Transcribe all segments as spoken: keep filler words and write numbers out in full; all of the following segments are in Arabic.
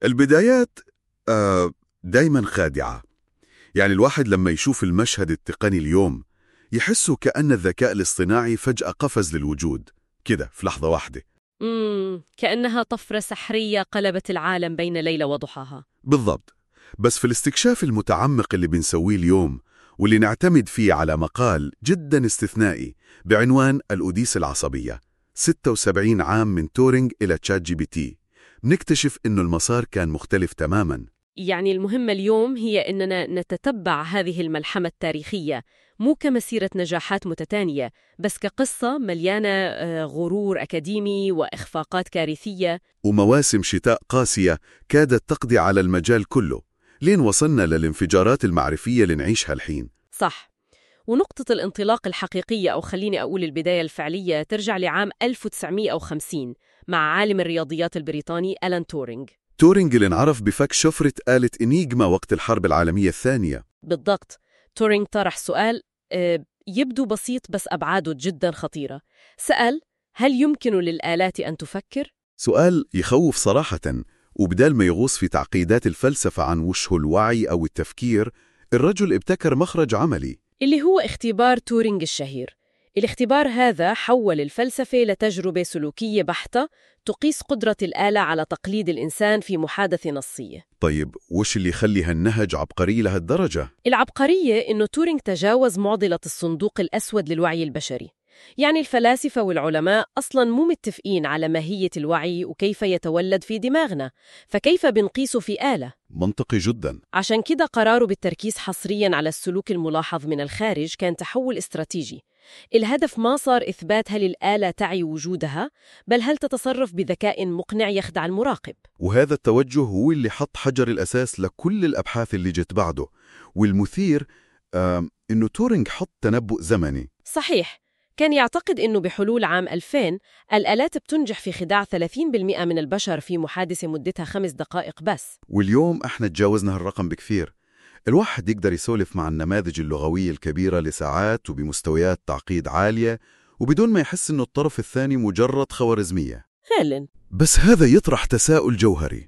البدايات آه دايما خادعة. يعني الواحد لما يشوف المشهد التقني اليوم يحسه كأن الذكاء الاصطناعي فجأة قفز للوجود كده في لحظة واحدة. امم كأنها طفرة سحرية قلبت العالم بين ليلة وضحاها. بالضبط. بس في الاستكشاف المتعمق اللي بنسويه اليوم واللي نعتمد فيه على مقال جدا استثنائي بعنوان الأوديسة العصبية، ستة وسبعين عام من تورينج إلى تشات جي بي تي، بنكتشف إنه المسار كان مختلف تماماً. يعني المهمة اليوم هي أننا نتتبع هذه الملحمة التاريخية مو كمسيرة نجاحات متتالية، بس كقصة مليانة آه، غرور أكاديمي وإخفاقات كارثية. ومواسم شتاء قاسية كادت تقضي على المجال كله لين وصلنا للانفجارات المعرفية اللي نعيشها الحين. صح. ونقطة الانطلاق الحقيقية، أو خليني أقول البداية الفعلية، ترجع لعام ألف وتسعمائة وخمسين مع عالم الرياضيات البريطاني ألان تورينج. تورينج اللي انعرف بفك شفرة آلة إنيغما وقت الحرب العالمية الثانية. بالضبط. تورينج طرح سؤال آه، يبدو بسيط بس أبعاده جدا خطيرة. سأل: هل يمكن للآلات أن تفكر؟ سؤال يخوف صراحة، وبدال ما يغوص في تعقيدات الفلسفة عن وش هو الوعي أو التفكير، الرجل ابتكر مخرج عملي اللي هو اختبار تورينج الشهير. الاختبار هذا حول الفلسفة لتجربة سلوكية بحتة تقيس قدرة الآلة على تقليد الإنسان في محادثة نصية. طيب وش اللي يخلي هالنهج عبقري لهالدرجة؟ العبقرية إنه تورينج تجاوز معضلة الصندوق الأسود للوعي البشري. يعني الفلاسفة والعلماء أصلاً مو متفقين على ماهية الوعي وكيف يتولد في دماغنا، فكيف بنقيسه في آلة؟ منطقي جدا. عشان كده قراره بالتركيز حصرياً على السلوك الملاحظ من الخارج كان تحول استراتيجي. الهدف ما صار إثبات هل الآلة تعي وجودها، بل هل تتصرف بذكاء مقنع يخدع المراقب. وهذا التوجه هو اللي حط حجر الأساس لكل الأبحاث اللي جت بعده. والمثير آه إنه تورينج حط تنبؤ زمني. صحيح. كان يعتقد إنه بحلول عام ألفين الآلات بتنجح في خداع ثلاثين بالمئة من البشر في محادثة مدتها خمس دقائق بس. واليوم احنا تجاوزنا هالرقم بكثير. الواحد يقدر يسولف مع النماذج اللغوية الكبيرة لساعات وبمستويات تعقيد عالية وبدون ما يحس إنه الطرف الثاني مجرد خوارزمية. فعلاً. بس هذا يطرح تساؤل جوهري.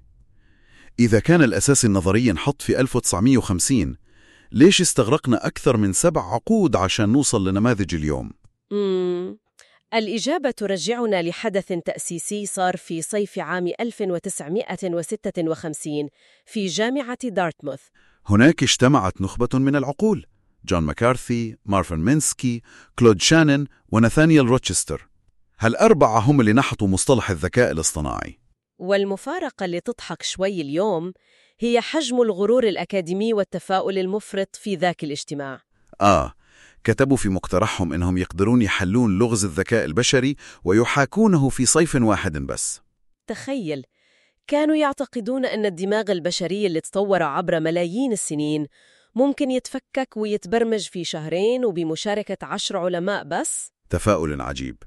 إذا كان الأساس النظري انحط في ألف وتسعمائة وخمسين، ليش استغرقنا أكثر من سبع عقود عشان نوصل لنماذج اليوم؟ مم. الإجابة ترجعنا لحدث تأسيسي صار في صيف عام ألف وتسعمائة وستة وخمسين في جامعة دارتموث. هناك اجتمعت نخبة من العقول: جون ماكارثي، مارفن مينسكي، كلود شانن، وناثانيال روتشستر. هالأربعة هم اللي نحطوا مصطلح الذكاء الاصطناعي. والمفارقة اللي تضحك شوي اليوم هي حجم الغرور الأكاديمي والتفاؤل المفرط في ذاك الاجتماع. آه كتبوا في مقترحهم إنهم يقدرون يحلون لغز الذكاء البشري ويحاكونه في صيف واحد بس. تخيل، كانوا يعتقدون أن الدماغ البشري اللي تطور عبر ملايين السنين ممكن يتفكك ويتبرمج في شهرين وبمشاركة عشر علماء بس. تفاؤل عجيب.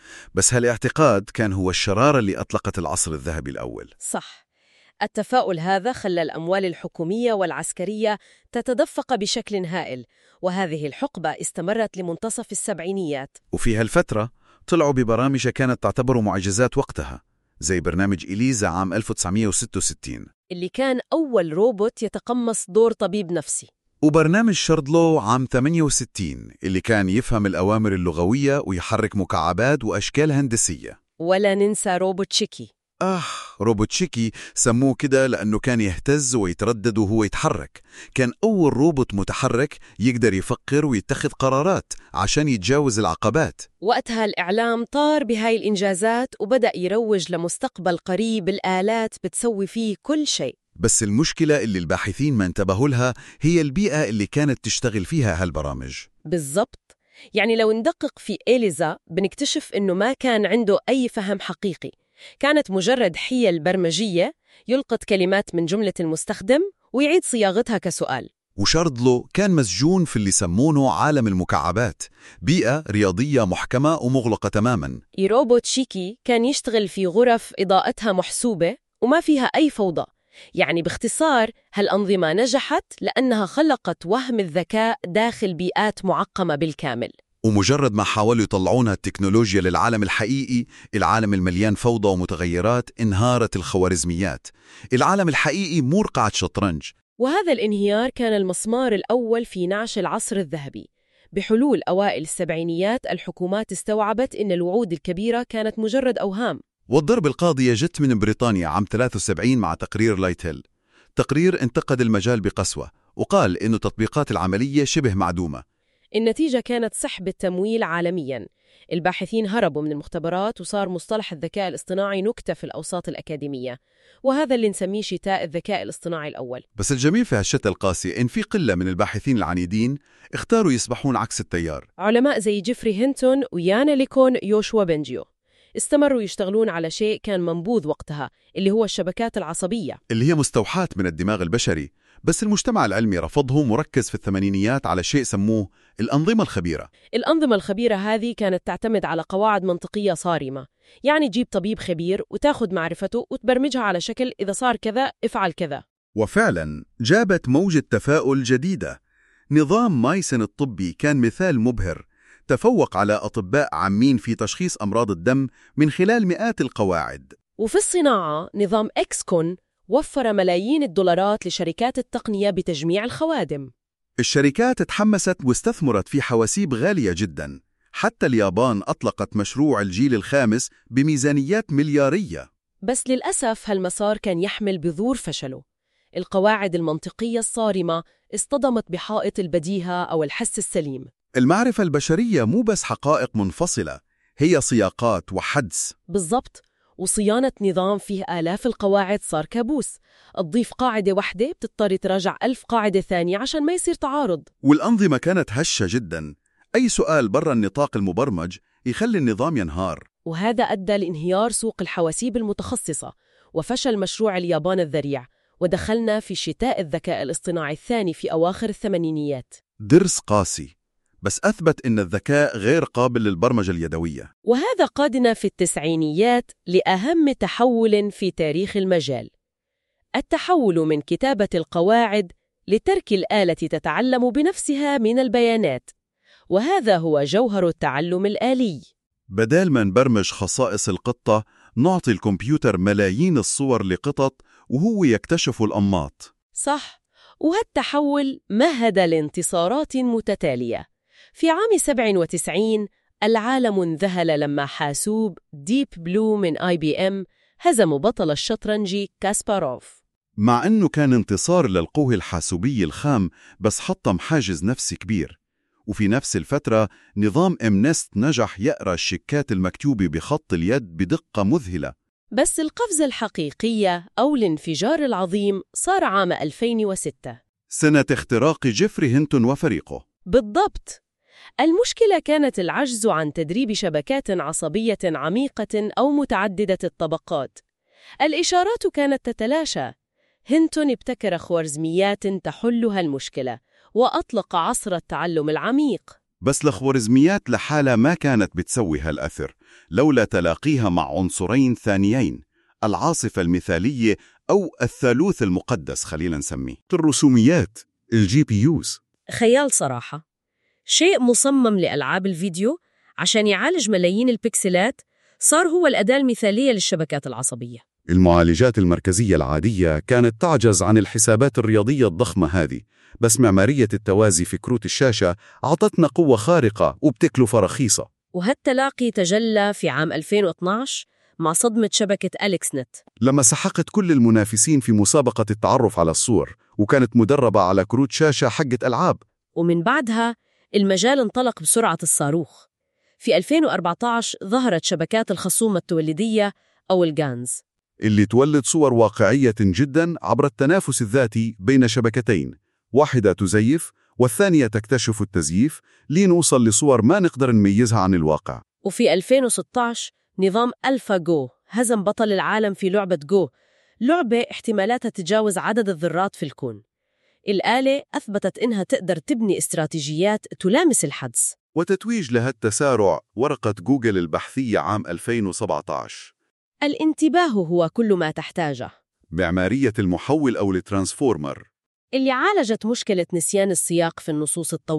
بس هالاعتقاد كان هو الشرارة اللي أطلقت العصر الذهبي الأول. صح. التفاؤل هذا خلى الأموال الحكومية والعسكرية تتدفق بشكل هائل، وهذه الحقبة استمرت لمنتصف السبعينيات. وفي هالفترة طلعوا ببرامج كانت تعتبر معجزات وقتها، زي برنامج إليزا عام ألف وتسعمائة وستة وستين اللي كان أول روبوت يتقمص دور طبيب نفسي، وبرنامج شاردلو عام ثمانية وستين اللي كان يفهم الأوامر اللغوية ويحرك مكعبات وأشكال هندسية. ولا ننسى روبوت شيكي. آه روبوت شيكي سموه كده لأنه كان يهتز ويتردد وهو يتحرك. كان أول روبوت متحرك يقدر يفكر ويتخذ قرارات عشان يتجاوز العقبات. وقتها الإعلام طار بهاي الإنجازات وبدأ يروج لمستقبل قريب الآلات بتسوي فيه كل شيء. بس المشكلة اللي الباحثين ما انتبهوا لها هي البيئة اللي كانت تشتغل فيها هالبرامج. بالضبط. يعني لو ندقق في إليزا بنكتشف إنه ما كان عنده أي فهم حقيقي، كانت مجرد حيل برمجية يلقط كلمات من جملة المستخدم ويعيد صياغتها كسؤال. وشاردلو كان مسجون في اللي يسمونه عالم المكعبات، بيئة رياضية محكمة ومغلقة تماماً. روبوت شيكي كان يشتغل في غرف إضاءتها محسوبة وما فيها أي فوضى. يعني باختصار هالأنظمة نجحت لأنها خلقت وهم الذكاء داخل بيئات معقمة بالكامل. ومجرد ما حاولوا يطلعونها التكنولوجيا للعالم الحقيقي، العالم المليان فوضى ومتغيرات، انهارت الخوارزميات. العالم الحقيقي مو رقعة شطرنج. وهذا الانهيار كان المسمار الأول في نعش العصر الذهبي. بحلول أوائل السبعينيات الحكومات استوعبت إن الوعود الكبيرة كانت مجرد أوهام. والضرب القاضية جت من بريطانيا عام ثلاثة وسبعين مع تقرير لايتهيل. تقرير انتقد المجال بقسوة وقال إنه تطبيقات العملية شبه معدومة. النتيجة كانت سحب التمويل عالمياً. الباحثين هربوا من المختبرات وصار مصطلح الذكاء الاصطناعي نكتة في الأوساط الأكاديمية، وهذا اللي نسميه شتاء الذكاء الاصطناعي الأول. بس الجميل في هالشتاء القاسي إن في قلة من الباحثين العنيدين اختاروا يسبحون عكس التيار. علماء زي جيفري هينتون ويانا ليكون يوشوا بنجيو استمروا يشتغلون على شيء كان منبوذ وقتها، اللي هو الشبكات العصبية، اللي هي مستوحاة من الدماغ البشري. بس المجتمع العلمي رفضه، مركز في الثمانينيات على شيء سموه الأنظمة الخبيرة. الأنظمة الخبيرة هذه كانت تعتمد على قواعد منطقية صارمة، يعني تجيب طبيب خبير وتاخد معرفته وتبرمجها على شكل إذا صار كذا افعل كذا. وفعلا جابت موجة تفاؤل جديدة. نظام مايسن الطبي كان مثال مبهر، تفوق على أطباء عامين في تشخيص أمراض الدم من خلال مئات القواعد. وفي الصناعة نظام إكسكون وفر ملايين الدولارات لشركات التقنية بتجميع الخوادم. الشركات تحمست واستثمرت في حواسيب غالية جدا. حتى اليابان أطلقت مشروع الجيل الخامس بميزانيات مليارية. بس للأسف هالمسار كان يحمل بذور فشله. القواعد المنطقية الصارمة اصطدمت بحائط البديهة أو الحس السليم. المعرفة البشرية مو بس حقائق منفصلة، هي سياقات وحدس. بالضبط. وصيانة نظام فيه آلاف القواعد صار كابوس. تضيف قاعدة واحدة بتضطر تراجع ألف قاعدة ثانية عشان ما يصير تعارض. والأنظمة كانت هشة جدا، أي سؤال برا النطاق المبرمج يخلي النظام ينهار. وهذا أدى لانهيار سوق الحواسيب المتخصصة وفشل مشروع اليابان الذريع، ودخلنا في شتاء الذكاء الاصطناعي الثاني في أواخر الثمانينيات. درس قاسي، بس أثبت إن الذكاء غير قابل للبرمجة اليدوية. وهذا قادنا في التسعينيات لأهم تحول في تاريخ المجال، التحول من كتابة القواعد لترك الآلة تتعلم بنفسها من البيانات. وهذا هو جوهر التعلم الآلي. بدال ما نبرمج خصائص القطة، نعطي الكمبيوتر ملايين الصور لقطط وهو يكتشف الأنماط. صح، وهالتحول مهد لانتصارات متتالية. في عام سبعة وتسعين العالم انذهل لما حاسوب ديب بلو من آي بي إم هزم بطل الشطرنج كاسباروف. مع أنه كان انتصار للقوة الحاسوبية الخام، بس حطم حاجز نفسي كبير. وفي نفس الفترة نظام إمنست نجح يقرأ الشيكات المكتوبة بخط اليد بدقة مذهلة. بس القفزة الحقيقية أو الانفجار العظيم صار عام ألفين وستة، سنة اختراق جيفري هينتون وفريقه. بالضبط. المشكلة كانت العجز عن تدريب شبكات عصبية عميقة أو متعددة الطبقات. الإشارات كانت تتلاشى. هينتون ابتكر خوارزميات تحلها المشكلة وأطلق عصر التعلم العميق. بس الخوارزميات لحالها ما كانت بتسوي هالأثر لولا تلاقيها مع عنصرين ثانيين، العاصفة المثالية أو الثالوث المقدس خلينا نسميه. الرسوميات، الجي بي يوز، خيال صراحة. شيء مصمم لألعاب الفيديو عشان يعالج ملايين البكسلات صار هو الأداة المثالية للشبكات العصبية. المعالجات المركزية العادية كانت تعجز عن الحسابات الرياضية الضخمة هذه، بس معمارية التوازي في كروت الشاشة أعطتنا قوة خارقة وبتكلفة رخيصة. وهالتلاقي تجلى في عام ألفين واثناشر مع صدمة شبكة أليكس نت، لما سحقت كل المنافسين في مسابقة التعرف على الصور، وكانت مدربة على كروت شاشة حقة ألعاب. ومن بعدها المجال انطلق بسرعة الصاروخ. في ألفين وأربعة عشر ظهرت شبكات الخصومة التوليدية أو الجانز، اللي تولد صور واقعية جدا عبر التنافس الذاتي بين شبكتين، واحدة تزيف والثانية تكتشف التزييف، لنوصل لصور ما نقدر نميزها عن الواقع. وفي ألفين وستة عشر نظام ألفا جو هزم بطل العالم في لعبة جو، لعبة احتمالاتها تتجاوز عدد الذرات في الكون. الآلة أثبتت إنها تقدر تبني استراتيجيات تلامس الحدس. وتتويج لها التسارع ورقة جوجل البحثية عام ألفين وسبعة عشر. الانتباه هو كل ما تحتاجه. معمارية المحول أو الترانسفورمر، اللي عالجت مشكلة نسيان السياق في النصوص الطويلة.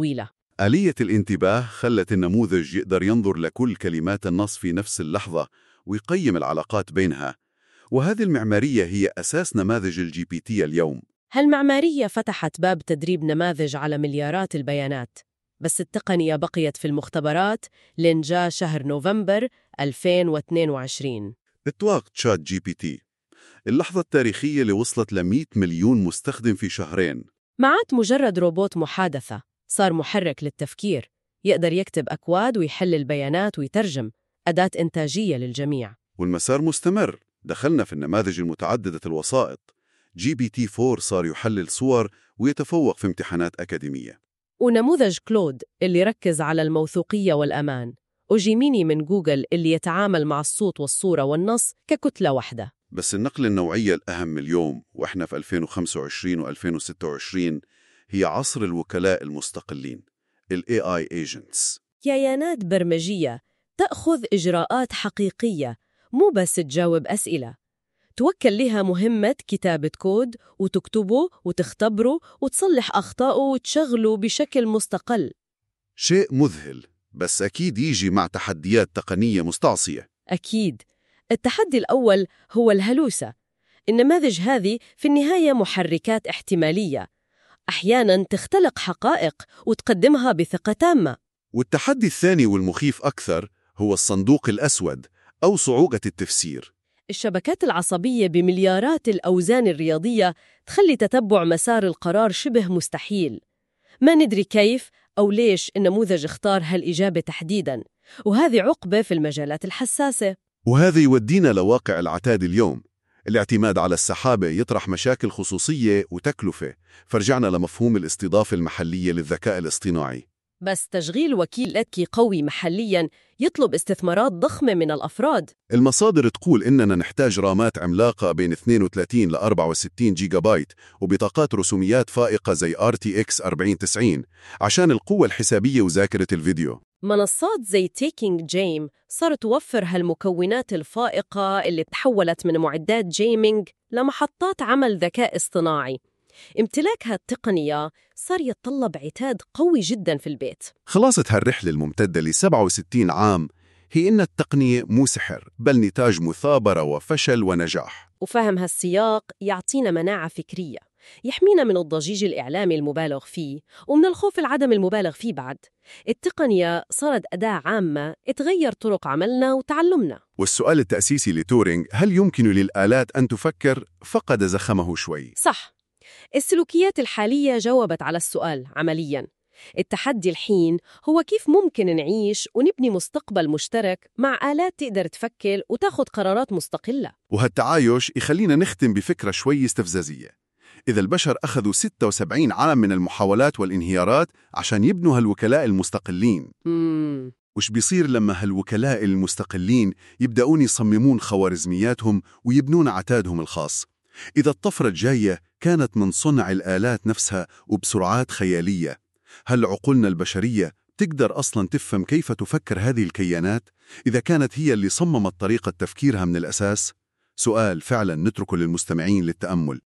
آلية الانتباه خلت النموذج يقدر ينظر لكل كلمات النص في نفس اللحظة ويقيم العلاقات بينها، وهذه المعمارية هي أساس نماذج الجي بي تي اليوم. هالمعمارية فتحت باب تدريب نماذج على مليارات البيانات، بس التقنية بقيت في المختبرات لين جاء شهر نوفمبر ألفين واثنين وعشرين. إطلاق تشات جي بي تي، اللحظة التاريخية اللي وصلت ل مئة مليون مستخدم في شهرين. ما عاد مجرد روبوت محادثة، صار محرك للتفكير، يقدر يكتب أكواد ويحل البيانات ويترجم، أداة إنتاجية للجميع. والمسار مستمر، دخلنا في النماذج المتعددة الوسائط. جي بي تي فور صار يحلل صور ويتفوق في امتحانات أكاديمية. ونموذج كلود اللي يركز على الموثوقية والأمان، وجيميني من جوجل اللي يتعامل مع الصوت والصورة والنص ككتلة واحدة. بس النقلة النوعية الأهم اليوم وإحنا في ألفين وخمسة وعشرين وألفين وستة وعشرين هي عصر الوكلاء المستقلين، ال إيه آي Agents. كيانات برمجية تأخذ إجراءات حقيقية، مو بس تجاوب أسئلة. توكل لها مهمة كتابة كود وتكتبه وتختبره وتصلح أخطاءه وتشغله بشكل مستقل. شيء مذهل، بس أكيد يجي مع تحديات تقنية مستعصية. أكيد. التحدي الأول هو الهلوسة. النماذج هذه في النهاية محركات احتمالية، أحياناً تختلق حقائق وتقدمها بثقة تامة. والتحدي الثاني والمخيف أكثر هو الصندوق الأسود أو صعوبة التفسير. الشبكات العصبية بمليارات الأوزان الرياضية تخلي تتبع مسار القرار شبه مستحيل. ما ندري كيف أو ليش النموذج اختار هالإجابة تحديداً، وهذه عقبة في المجالات الحساسة. وهذا يودينا لواقع العتاد اليوم. الاعتماد على السحابة يطرح مشاكل خصوصية وتكلفة، فرجعنا لمفهوم الاستضافة المحلية للذكاء الاصطناعي. بس تشغيل وكيل ذكي قوي محلياً يطلب استثمارات ضخمة من الأفراد. المصادر تقول إننا نحتاج رامات عملاقة بين اثنين وثلاثين ل أربعة وستين جيجا بايت وبطاقات رسوميات فائقة زي آر تي إكس أربعين تسعين عشان القوة الحسابية وذاكرة الفيديو. منصات زي تيكينج جيم صارت توفر هالمكونات الفائقة اللي تحولت من معدات جيمينج لمحطات عمل ذكاء اصطناعي. امتلاك هالتقنية صار يتطلب عتاد قوي جدا في البيت. خلاصة هالرحلة الممتدة ل سبعة وستين عام هي إن التقنية مو سحر، بل نتاج مثابرة وفشل ونجاح. وفهم هالسياق يعطينا مناعة فكرية، يحمينا من الضجيج الإعلامي المبالغ فيه ومن الخوف العدم المبالغ فيه بعد. التقنية صارت أداة عامة تغير طرق عملنا وتعلمنا. والسؤال التأسيسي لتورينغ، هل يمكن للآلات أن تفكر؟ فقد زخمه شوي. صح. السلوكيات الحالية جاوبت على السؤال عملياً. التحدي الحين هو كيف ممكن نعيش ونبني مستقبل مشترك مع آلات تقدر تفكر وتاخد قرارات مستقلة. وهالتعايش يخلينا نختم بفكرة شوي استفزازية. إذا البشر أخذوا ستة وسبعين عام من المحاولات والانهيارات عشان يبنوا هالوكلاء المستقلين، مم. وش بيصير لما هالوكلاء المستقلين يبدأون يصممون خوارزمياتهم ويبنون عتادهم الخاص؟ إذا الطفرة الجاية كانت من صنع الآلات نفسها وبسرعات خيالية، هل عقولنا البشرية تقدر أصلاً تفهم كيف تفكر هذه الكيانات إذا كانت هي اللي صممت طريقة تفكيرها من الأساس؟ سؤال فعلاً نتركه للمستمعين للتأمل.